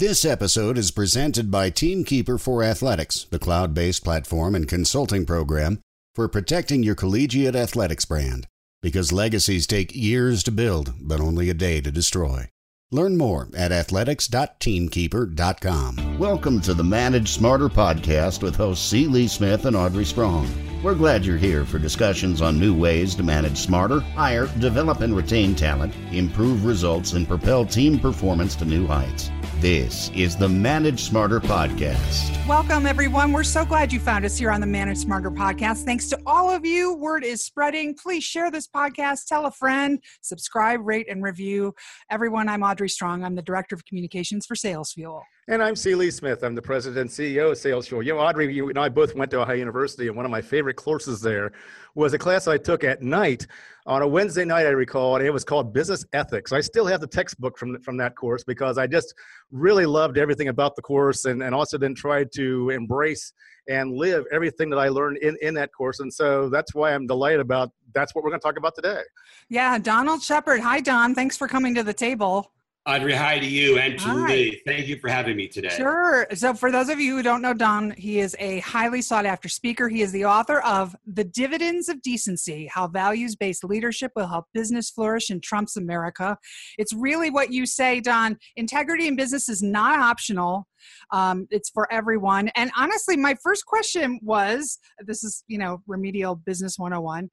This episode is presented by Teamkeeper for Athletics, the cloud-based platform and consulting program for protecting your collegiate athletics brand. Because legacies take years to build, but only a day to destroy. Learn more at athletics.teamkeeper.com. Welcome to the Manage Smarter podcast with hosts C. Lee Smith and Audrey Strong. We're glad you're here for discussions on new ways to manage smarter, hire, develop and retain talent, improve results, and propel team performance to new heights. This is the Manage Smarter podcast. Welcome, everyone. We're so glad you found us here on the Manage Smarter podcast. Thanks to all of you. Word is spreading. Please share this podcast, tell a friend, subscribe, rate, and review. Everyone, I'm Audrey Strong. I'm the Director of Communications for Sales Fuel. And I'm C. Lee Smith. I'm the President and CEO of Sales Fuel. You know, Audrey, you and I both went to Ohio University, and one of my favorite courses there was a class I took at night on a Wednesday night, I recall, and it was called Business Ethics. I still have the textbook from that course because I just really loved everything about the course and also then tried to embrace and live everything that I learned in that course. And so that's why I'm delighted about that's what we're going to talk about today. Yeah, Donald Shepard. Hi, Don. Thanks for coming to the table. Audrey, hi to you and to Lee. Thank you for having me today. Sure. So for those of you who don't know Don, he is a highly sought after speaker. He is the author of The Dividends of Decency, How Values-Based Leadership Will Help Business Flourish in Trump's America. It's really what you say, Don. Integrity in business is not optional. It's for everyone. And honestly, my first question was, this is, remedial business 101.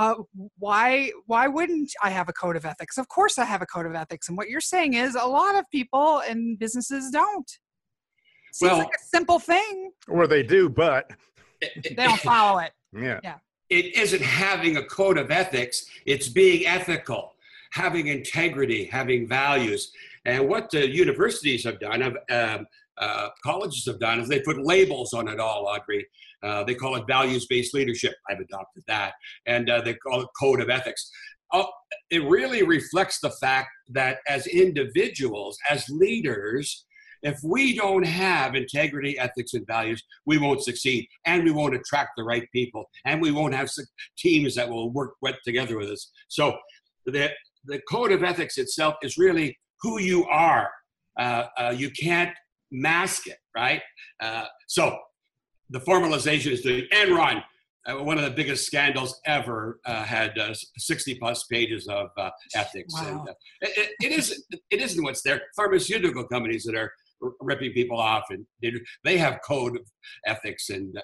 Why wouldn't I have a code of ethics? Of course I have a code of ethics. And what you're saying is a lot of people and businesses don't. Seems like a simple thing. Or they do, but they don't follow it. Yeah. It isn't having a code of ethics. It's being ethical, having integrity, having values. And what the universities have done, colleges have done, is they put labels on it all, Audrey. They call it values-based leadership. I've adopted that. And they call it code of ethics. It really reflects the fact that as individuals, as leaders, if we don't have integrity, ethics, and values, we won't succeed, and we won't attract the right people, and we won't have teams that will work together with us. So the code of ethics itself is really who you are. You can't mask it, right? So the formalization is doing Enron. One of the biggest scandals ever had 60 plus pages of ethics. Wow. And it isn't what's there. Pharmaceutical companies that are ripping people off, and they have code of ethics. And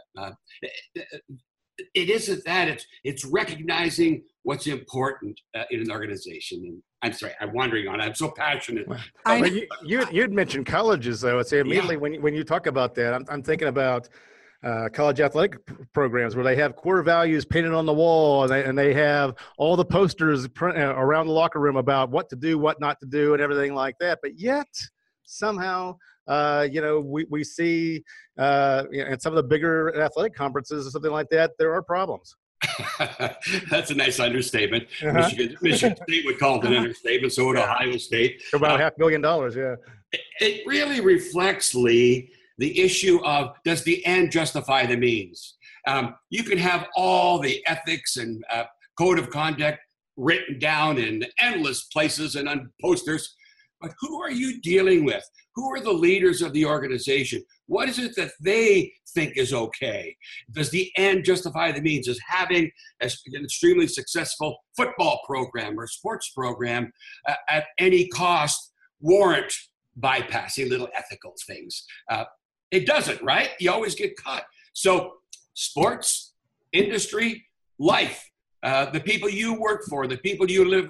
it isn't that. It's recognizing what's important in an organization. And I'm sorry, I'm wandering on. I'm so passionate. You'd mentioned colleges, though. I'd say immediately when you talk about that, I'm thinking about college athletic programs where they have core values painted on the wall, and they have all the posters around the locker room about what to do, what not to do, and everything like that. But yet, somehow, we see at some of the bigger athletic conferences or something like that, there are problems. That's a nice understatement. Uh-huh. Michigan State would call it an understatement, so would Ohio State. About $500 million, yeah. It really reflects, Lee, the issue of, does the end justify the means? You can have all the ethics and code of conduct written down in endless places and on posters, but who are you dealing with? Who are the leaders of the organization? What is it that they think is okay? Does the end justify the means? Is having an extremely successful football program or sports program at any cost warrant bypassing little ethical things? It doesn't, right? You always get caught. So sports, industry, life, the people you work for, the people you live,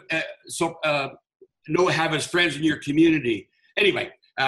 have as friends in your community. Anyway,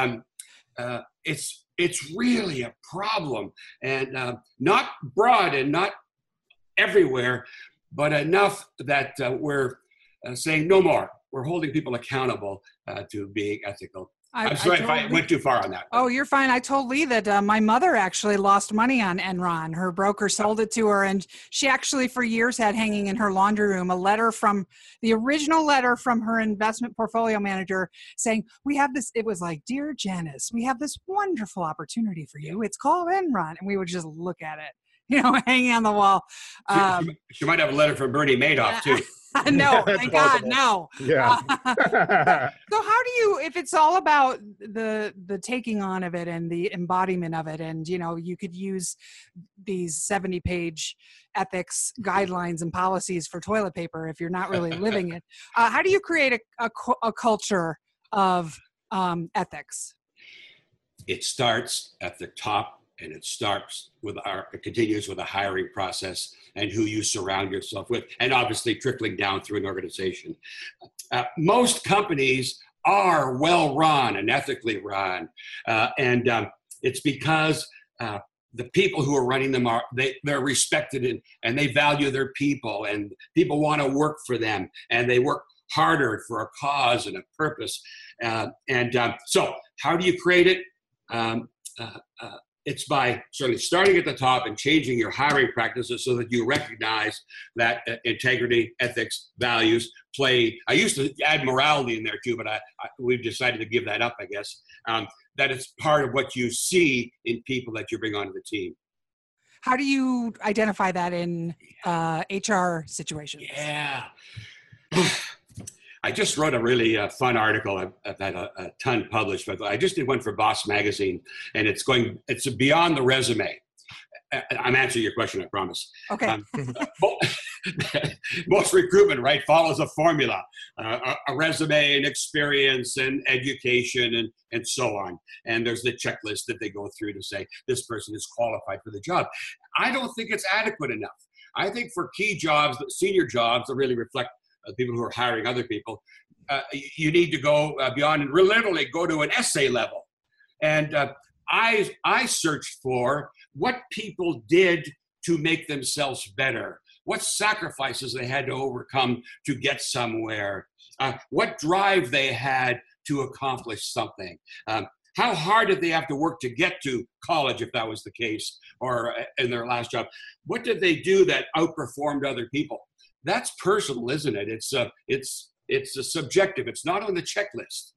it's really a problem, and not broad and not everywhere, but enough that we're saying no more. We're holding people accountable to being ethical. I'm sorry if I went too far on that. Oh, you're fine. I told Lee that my mother actually lost money on Enron. Her broker sold it to her, and she actually for years had hanging in her laundry room the original letter from her investment portfolio manager saying, we have this, it was like, Dear Janice, we have this wonderful opportunity for you. It's called Enron. And we would just look at it. hanging on the wall. She might have a letter from Bernie Madoff too. No, thank God, no. Yeah. So how do you, if it's all about the taking on of it and the embodiment of it, and you could use these 70-page ethics guidelines and policies for toilet paper if you're not really living it, how do you create a culture of ethics? It starts at the top, and it continues with a hiring process and who you surround yourself with, and obviously trickling down through an organization. Most companies are well run and ethically run, and it's because the people who are running them they're respected and they value their people, and people want to work for them, and they work harder for a cause and a purpose. So how do you create it? It's by certainly starting at the top and changing your hiring practices so that you recognize that integrity, ethics, values play. I used to add morality in there too, but we've decided to give that up, I guess. That it's part of what you see in people that you bring onto the team. How do you identify that in HR situations? Yeah. I just wrote a really fun article. I've had a ton published, but I just did one for Boss Magazine, and it's beyond the resume. I'm answering your question, I promise. Okay. Most recruitment, right, follows a formula, a resume and experience and education and so on. And there's the checklist that they go through to say this person is qualified for the job. I don't think it's adequate enough. I think for key jobs, senior jobs that really reflect people who are hiring other people, you need to go beyond and literally go to an essay level. And I searched for what people did to make themselves better, what sacrifices they had to overcome to get somewhere, what drive they had to accomplish something. How hard did they have to work to get to college, if that was the case, or in their last job? What did they do that outperformed other people? That's personal, isn't it? It's a subjective. It's not on the checklist.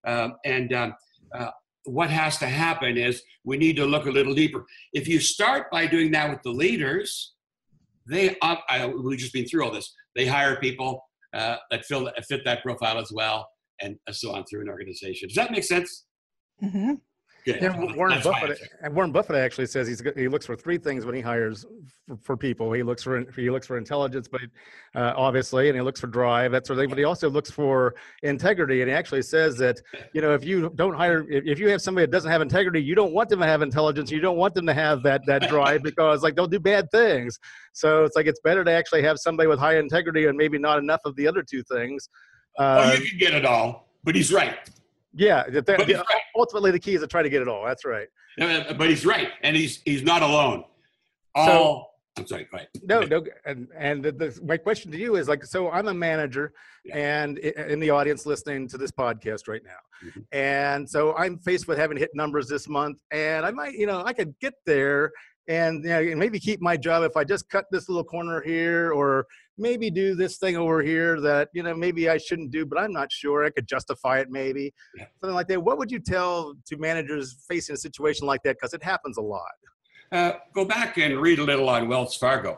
What has to happen is we need to look a little deeper. If you start by doing that with the leaders, we've just been through all this. They hire people that fit that profile as well, and so on through an organization. Does that make sense? Mm-hmm. Good. Yeah, Warren Buffett actually says he looks for three things when he hires for people. He looks for intelligence, but obviously, and he looks for drive, that sort of thing. But he also looks for integrity, and he actually says that if you have somebody that doesn't have integrity, you don't want them to have intelligence. You don't want them to have that drive because they'll do bad things. So it's better to actually have somebody with high integrity and maybe not enough of the other two things. You can get it all, but he's right. Yeah, ultimately the key is to try to get it all. That's right. But he's right, and he's not alone. I'm sorry, go ahead. No, and my question to you is so I'm a manager, and in the audience listening to this podcast right now, mm-hmm. and so I'm faced with having to hit numbers this month, and I might, I could get there, and maybe keep my job if I just cut this little corner here, or maybe do this thing over here that maybe I shouldn't do, but I'm not sure. I could justify it maybe, something like that. What would you tell to managers facing a situation like that? Because it happens a lot. Go back and read a little on Wells Fargo.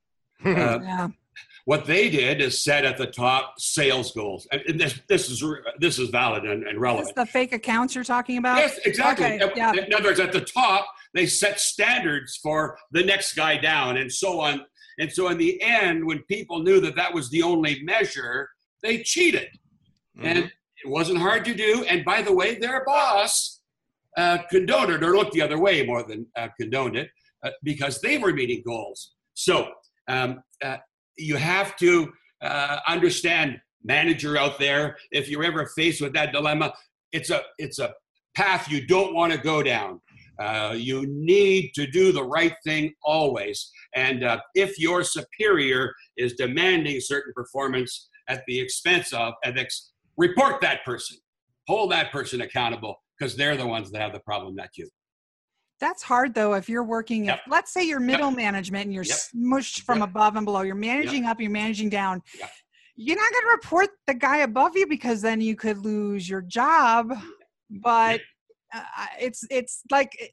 What they did is set at the top sales goals, and this is valid and relevant. Is this the fake accounts you're talking about? Yes, exactly. Okay. Yeah. In other words, at the top, they set standards for the next guy down, and so on. And so in the end, when people knew that was the only measure, they cheated. Mm-hmm. And it wasn't hard to do. And by the way, their boss condoned it, or looked the other way more than condoned it, because they were meeting goals. So you have to understand, manager out there, if you're ever faced with that dilemma, it's a path you don't want to go down. You need to do the right thing always. And if your superior is demanding certain performance at the expense of ethics, report that person. Hold that person accountable, because they're the ones that have the problem, not you. That's hard, though, if you're working, let's say you're middle management and you're smushed from above and below. You're managing up, you're managing down. You're not going to report the guy above you, because then you could lose your job. But it's like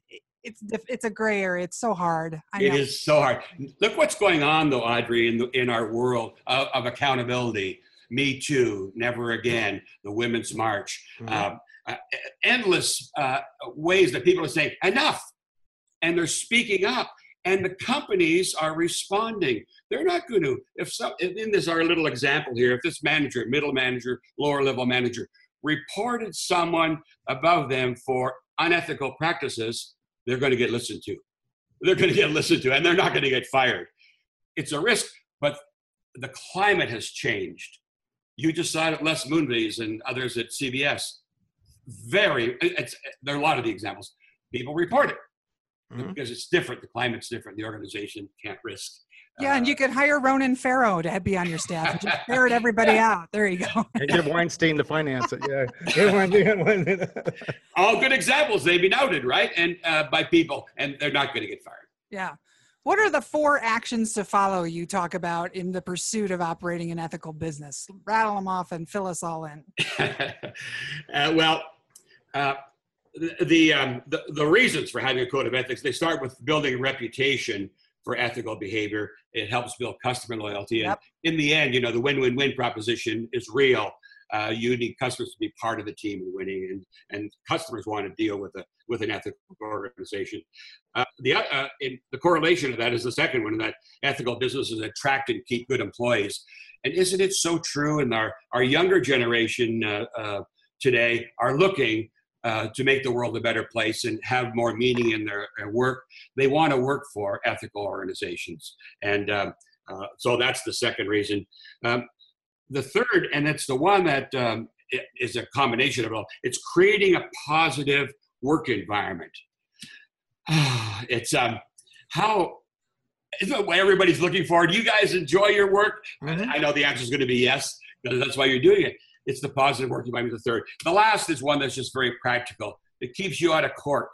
it's a gray area. It's so hard. It is so hard. Look what's going on, though, Audrey, in our world of accountability. Me Too, Never Again, the Women's March, endless ways that people are saying enough, and they're speaking up, and the companies are responding. They're not going to. In this our little example here, if this manager, middle manager, lower level manager, reported someone above them for unethical practices, they're going to get listened to. They're going to get listened to, and they're not going to get fired. It's a risk, but the climate has changed. You just saw it at Les Moonves and others at CBS. There are a lot of the examples. People report it because it's different. The climate's different. The organization can't risk. Yeah, and you could hire Ronan Farrow to be on your staff and just ferret everybody out. There you go. And get Weinstein to finance it. Yeah. All good examples. They've been outed, right? And by people, and they're not going to get fired. Yeah. What are the 4 actions to follow you talk about in the pursuit of operating an ethical business? Rattle them off and fill us all in. The reasons for having a code of ethics, they start with building a reputation for ethical behavior. It helps build customer loyalty. Yep. And in the end, the win-win-win proposition is real. You need customers to be part of the team in winning, and customers want to deal with an ethical organization. The correlation of that is the second one, that ethical businesses attract and keep good employees. And isn't it so true? And our younger generation today are looking to make the world a better place and have more meaning in their work. They want to work for ethical organizations. And so that's the second reason. The third, and it's the one that is a combination of all, it's creating a positive work environment. It's how isn't it what everybody's looking for? Do you guys enjoy your work? I know the answer is going to be yes, because that's why you're doing it. It's the positive work environment, the third. The last is one that's just very practical. It keeps you out of court.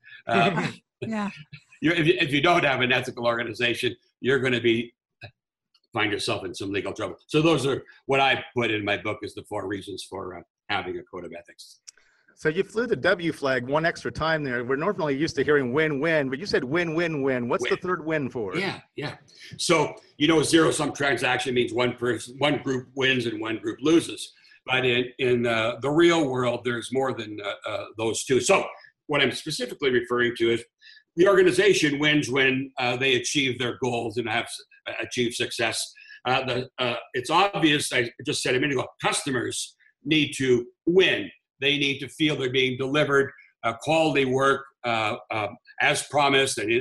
Yeah. If you don't have an ethical organization, you're going to find yourself in some legal trouble. So those are what I put in my book as the 4 reasons for having a code of ethics. So you flew the W flag one extra time there. We're normally used to hearing win-win, but you said win-win-win. What's the third win for? Yeah. So, zero-sum transaction means one group wins and one group loses. But in the real world, there's more than those two. So what I'm specifically referring to is the organization wins when they achieve their goals and have achieved success. It's obvious, I just said a minute ago, customers need to win. They need to feel they're being delivered quality work as promised and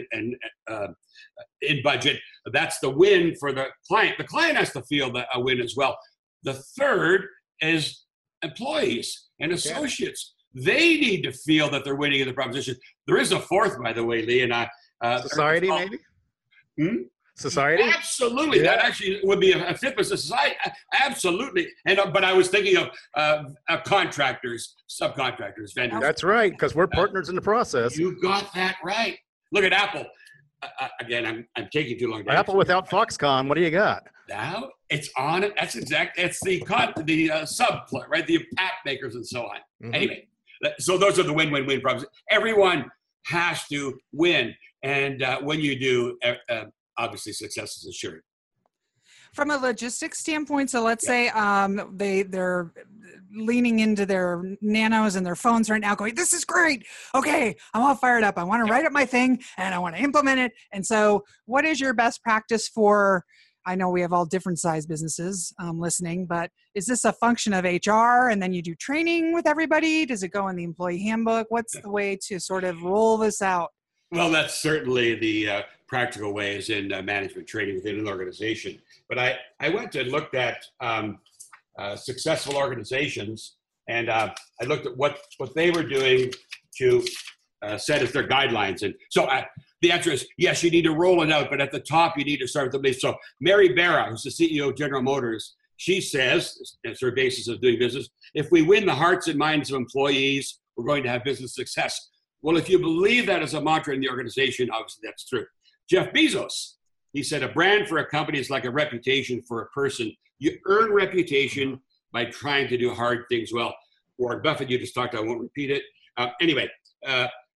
in budget. That's the win for the client. The client has to feel a win as well. The third is employees and associates. They need to feel that they're winning in the proposition. There is a fourth, by the way, Lee, and society, maybe? Society? Absolutely. Yeah. That actually would be a fifth of society. Absolutely. But I was thinking of contractors, subcontractors, vendors. That's right, because we're partners in the process. You got that right. Look at Apple. Again, I'm taking too long. Apple without Foxconn, what do you got? Now it's on it. That's exact. It's the subplot, right? The app makers and so on. Mm-hmm. Anyway, so those are the win-win-win problems. Everyone has to win, and when you do, obviously success is assured. From a logistics standpoint, so let's say they're leaning into their nanos and their phones right now going, this is great. Okay, I'm all fired up. I want to write up my thing and I want to implement it. And so what is your best practice for, I know we have all different size businesses listening, but is this a function of HR and then you do training with everybody? Does it go in the employee handbook? What's the way to sort of roll this out? Well, that's certainly the practical ways in management training within an organization. But I went and looked at successful organizations, and I looked at what they were doing to set as their guidelines. And so the answer is yes, you need to roll it out, but at the top you need to start with the base. So Mary Barra, who's the CEO of General Motors, she says, as her basis of doing business, if we win the hearts and minds of employees, we're going to have business success. Well, if you believe that as a mantra in the organization, obviously that's true. Jeff Bezos, he said, a brand for a company is like a reputation for a person. You earn reputation by trying to do hard things well. Warren Buffett, you just talked, I won't repeat it. Anyway,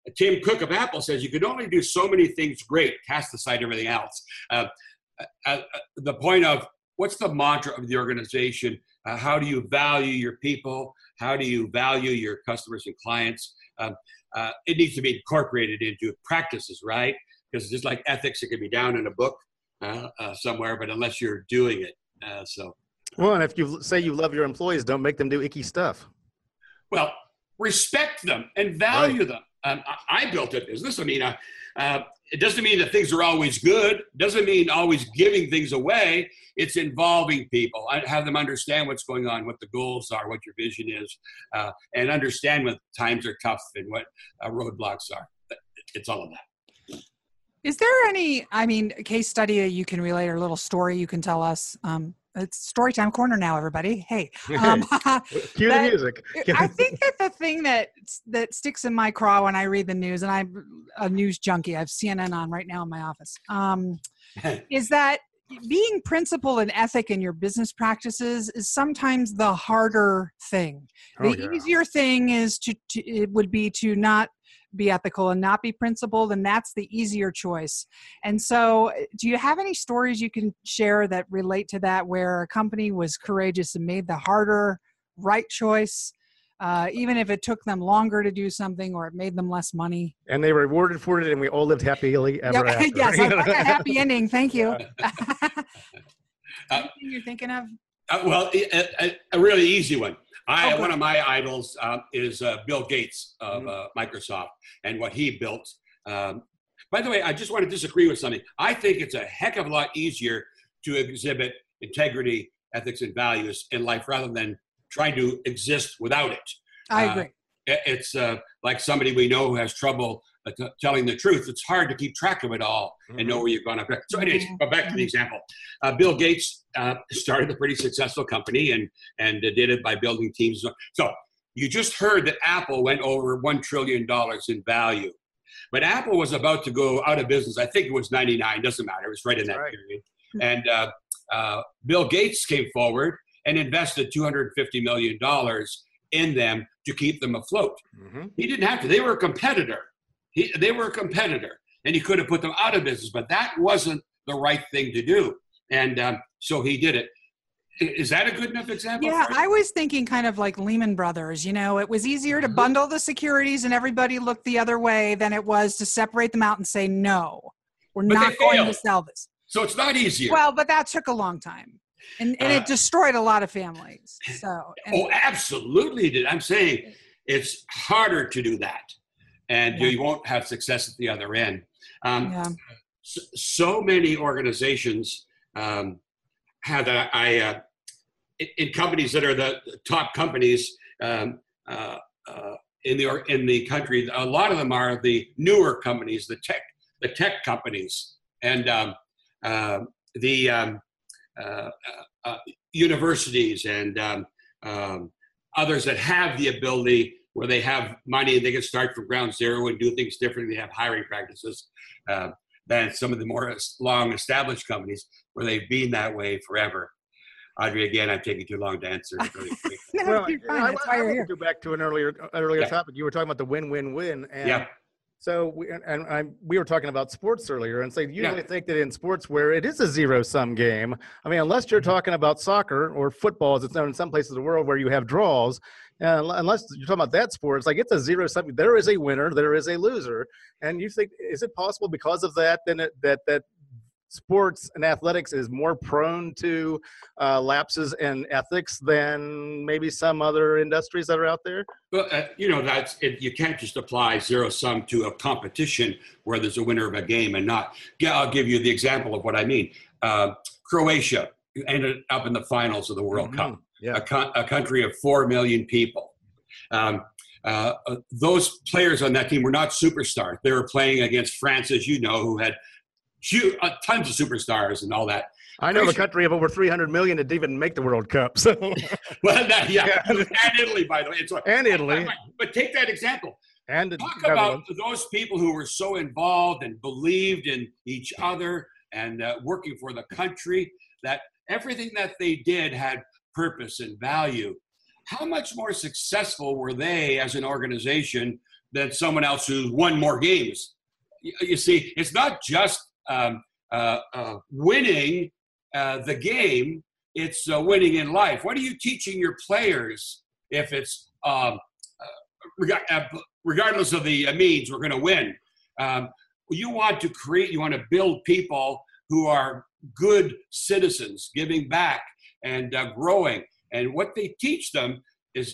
Tim Cook of Apple says you can only do so many things great, cast aside everything else. The point of what's the mantra of the organization? How do you value your people? How do you value your customers and clients? It needs to be incorporated into practices, right? Because just like ethics, it can be down in a book somewhere, but unless you're doing it. Well, and if you say you love your employees, don't make them do icky stuff. Well, respect them and value them. I built a business. I mean, it doesn't mean that things are always good. It doesn't mean always giving things away. It's involving people. I have them understand what's going on, what the goals are, what your vision is, and understand when times are tough and what roadblocks are. It's all of that. Is there any, case study that you can relate or a little story you can tell us? It's Storytime Corner now, everybody. Hey. Cue the music. I think that the thing that sticks in my craw when I read the news, and I'm a news junkie, I have CNN on right now in my office, is that being principled and ethic in your business practices is sometimes the harder thing. The easier thing is it would be to not be ethical and not be principled, and that's the easier choice. And so do you have any stories you can share that relate to that, where a company was courageous and made the harder right choice, even if it took them longer to do something or it made them less money? And they were rewarded for it, and we all lived happily ever after. Yes, I like a happy ending. Thank you. Anything you're thinking of? A really easy one. One of my idols is Bill Gates of Microsoft and what he built. By the way, I just want to disagree with something. I think it's a heck of a lot easier to exhibit integrity, ethics, and values in life rather than trying to exist without it. I agree. It's like somebody we know who has trouble telling the truth. It's hard to keep track of it all and know where you're going to. So anyways, go back to the example. Bill Gates started a pretty successful company and did it by building teams. So you just heard that Apple went over $1 trillion in value. But Apple was about to go out of business. I think it was 99, doesn't matter. It was right in that period. And Bill Gates came forward and invested $250 million in them to keep them afloat. He didn't have to. They were a competitor. They were a competitor, and he could have put them out of business, but that wasn't the right thing to do. And so he did it. Is that a good enough example? Yeah, I was thinking kind of like Lehman Brothers. You know, it was easier to bundle the securities and everybody looked the other way than it was to separate them out and say, no, we're not going to sell this. So it's not easier. Well, but that took a long time. And it destroyed a lot of families. So. Absolutely did. I'm saying it's harder to do that. And you won't have success at the other end. So many organizations have that. In companies that are the top companies in the country, a lot of them are the newer companies, the tech companies, and the universities and others that have the ability where they have money and they can start from ground zero and do things differently. They have hiring practices than some of the more long established companies where they've been that way forever. Audrey, again, I'm taking too long to answer. Really quick. No, you're fine. That's why you're here. Go back to an earlier topic. You were talking about the win-win-win. And so we were talking about sports earlier, and so you really think that in sports where it is a zero-sum game, I mean, unless you're talking about soccer or football, as it's known in some places of the world where you have draws, unless you're talking about that sport, it's like it's a zero-sum. There is a winner, there is a loser, and you think, is it possible because of that then that sports and athletics is more prone to lapses in ethics than maybe some other industries that are out there? Well, that's it. You can't just apply zero sum to a competition where there's a winner of a game and not. Yeah, I'll give you the example of what I mean. Croatia ended up in the finals of the World Cup. Yeah. A country of 4 million people. Those players on that team were not superstars. They were playing against France, as you know, who had tons of superstars and all that. I know a country of over 300 million that didn't even make the World Cup. So, and Italy, by the way, and Italy. But take that example. And talk about those people who were so involved and believed in each other and working for the country that everything that they did had purpose and value. How much more successful were they as an organization than someone else who's won more games. You see, it's not just winning the game, it's winning in life. What are you teaching your players if it's regardless of the means, we're going to win? You want to build people who are good citizens, giving back and growing. And what they teach them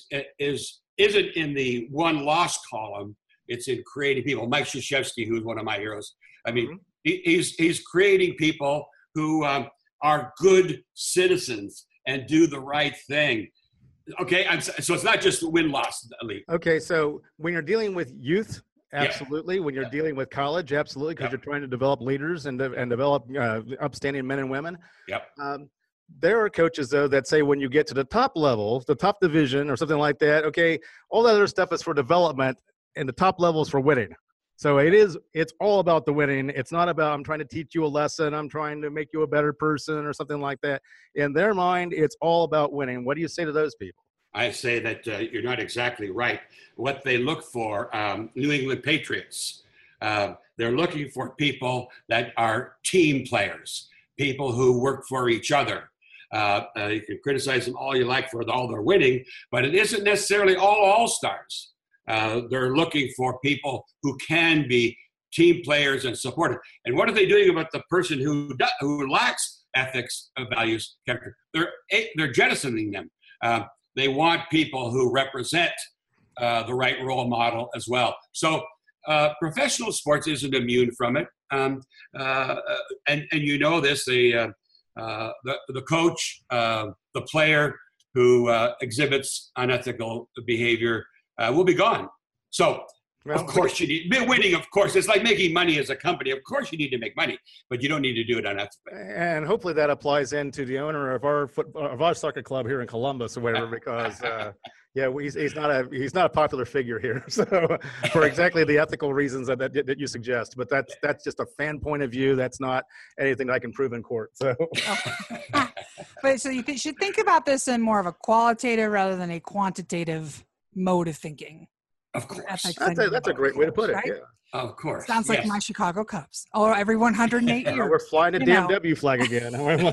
isn't in the won loss column. It's in creating people. Mike Krzyzewski, who's one of my heroes. I mean, he's creating people who are good citizens and do the right thing. Okay, so it's not just win-loss, Lee. Okay, so when you're dealing with youth, absolutely. When you're dealing with college, absolutely, because you're trying to develop leaders and develop upstanding men and women. Yep. There are coaches, though, that say when you get to the top level, the top division or something like that, okay, all that other stuff is for development and the top level is for winning. So it's all about the winning. It's not about I'm trying to teach you a lesson, I'm trying to make you a better person or something like that. In their mind, it's all about winning. What do you say to those people? I say that you're not exactly right. What they look for, New England Patriots, they're looking for people that are team players, people who work for each other. You can criticize them all you like for all their winning, but it isn't necessarily all stars. They're looking for people who can be team players and supportive. And what are they doing about the person who lacks ethics, values, character? They're jettisoning them. They want people who represent the right role model as well. So professional sports isn't immune from it. And you know this, the coach, the player who exhibits unethical behavior will be gone. So, of course, you need winning. Of course, it's like making money as a company. Of course, you need to make money, but you don't need to do it unethically. And hopefully, that applies into the owner of our soccer club here in Columbus or whatever, because he's not a popular figure here. So, for exactly the ethical reasons that you suggest, but that's just a fan point of view. That's not anything that I can prove in court. So, but so you should think about this in more of a qualitative rather than a quantitative mode of thinking. Of course. That's a great way to put it. Right? Yeah. Of course. Sounds like my Chicago Cubs. Or every 108 years. We're flying the damn W flag again.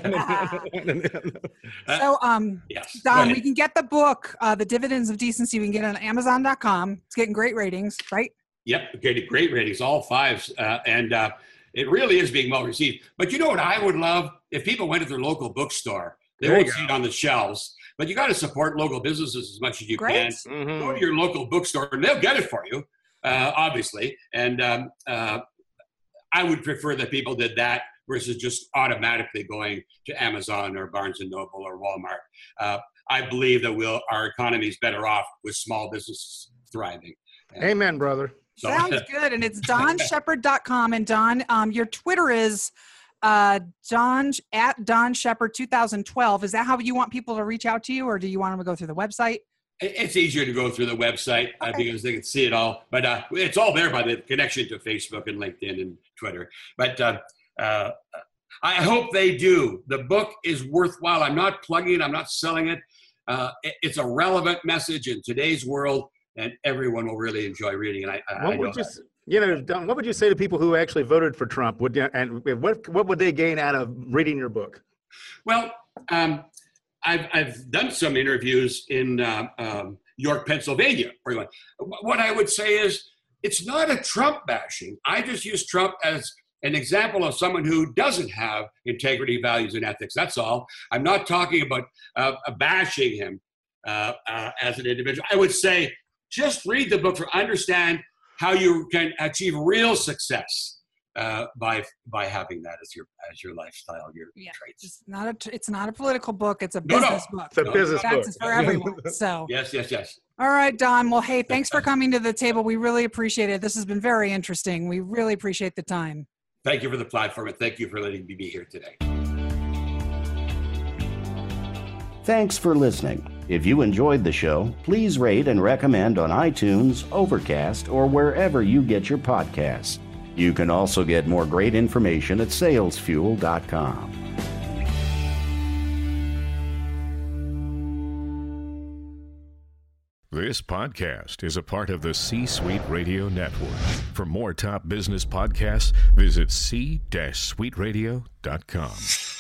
So, yes. Don, we can get the book, The Dividends of Decency. We can get it on Amazon.com. It's getting great ratings, right? Yep, getting great ratings, all fives. And it really is being well received. But you know what I would love? If people went to their local bookstore, they won't see it on the shelves. But you got to support local businesses as much as you can. Mm-hmm. Go to your local bookstore, and they'll get it for you, obviously. And I would prefer that people did that versus just automatically going to Amazon or Barnes & Noble or Walmart. I believe that our economy is better off with small businesses thriving. Amen, brother. So. Sounds good. And it's DonShepard.com. And Don, your Twitter is Don Shepard 2012. Is that how you want people to reach out to you, or do you want them to go through the website? It's easier to go through the website because they can see it all. But it's all there by the connection to Facebook and LinkedIn and Twitter. But I hope they do. The book is worthwhile. I'm not plugging it. I'm not selling it. It's a relevant message in today's world, and everyone will really enjoy reading it. Don, what would you say to people who actually voted for Trump? And what would they gain out of reading your book? Well, I've done some interviews in York, Pennsylvania. What I would say is it's not a Trump bashing. I just use Trump as an example of someone who doesn't have integrity, values, and ethics. That's all. I'm not talking about bashing him as an individual. I would say just read the book to understand how you can achieve real success by having that as your lifestyle, your traits. It's not a political book. It's a business book. It's a business book. That's for everyone. So yes. All right, Don. Well, hey, thanks for coming to the table. We really appreciate it. This has been very interesting. We really appreciate the time. Thank you for the platform, and thank you for letting me be here today. Thanks for listening. If you enjoyed the show, please rate and recommend on iTunes, Overcast, or wherever you get your podcasts. You can also get more great information at salesfuel.com. This podcast is a part of the C-Suite Radio Network. For more top business podcasts, visit c-suiteradio.com.